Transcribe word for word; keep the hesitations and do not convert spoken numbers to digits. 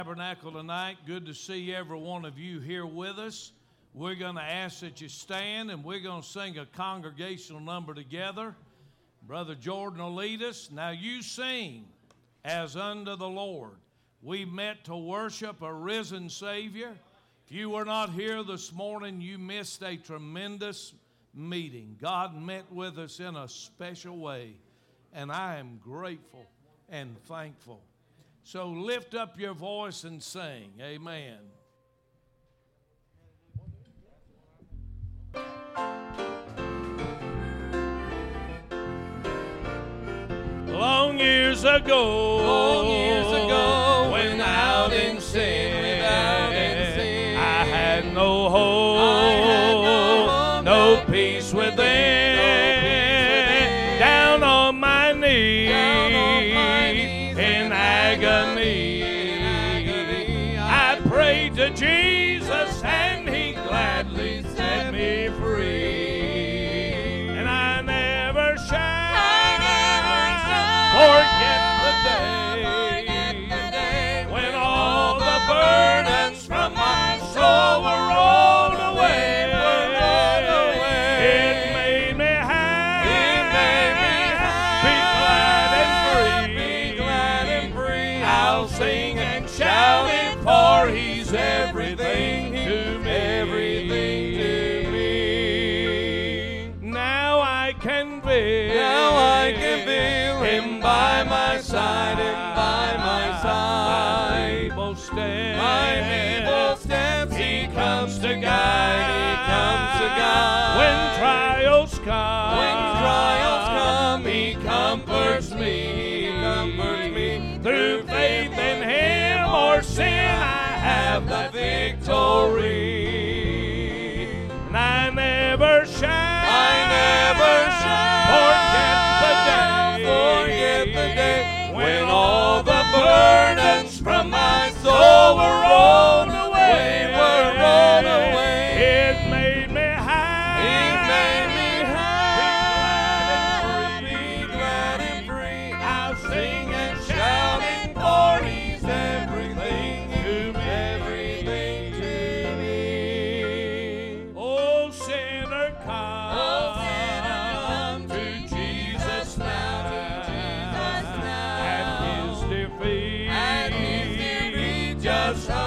Tabernacle tonight. Good to see every one of you here with us. We're going to ask that you stand and we're going to sing a congregational number together. Brother Jordan will lead us. Now you sing as unto the Lord. We met to worship a risen Savior. If you were not here this morning, you missed a tremendous meeting. God met with us in a special way, and I am grateful and thankful. So lift up your voice and sing. Amen. Long years ago, long years ago, when out in sin, without in sin, I had no hope, I had no, hope, no peace within. No peace within. Down on my knees, Down on my knees in agony, in agony, I prayed to Jesus, and He gladly set me free. And I never shall forget the day, the day when all the burdens from my soul were rolled away. were rolled away. It made me happy, It made me be glad and happy, free. be glad and free. I'll sing and shout it, for He's everything to me. Everything to me. Now I can feel, Now I can feel Him by my side, Him by my side. My feeble steps, My feeble steps, He comes to guide, He comes to guide. When trials come, When trials come, He comforts me, He comforts me. through faith in Him or sin, I have the victory. And I never shall, I never shall forget the day, forget the day when all the burdens from my soul were rolled away, were rolled away. It made me happy, It made me happy, happy, be glad and free. I'll sing and Shouting, for He's everything to me. everything to me. Oh, sinner, come, Oh, sinner, come to Jesus now, to Jesus now. at His dear feet, At His dear feet, just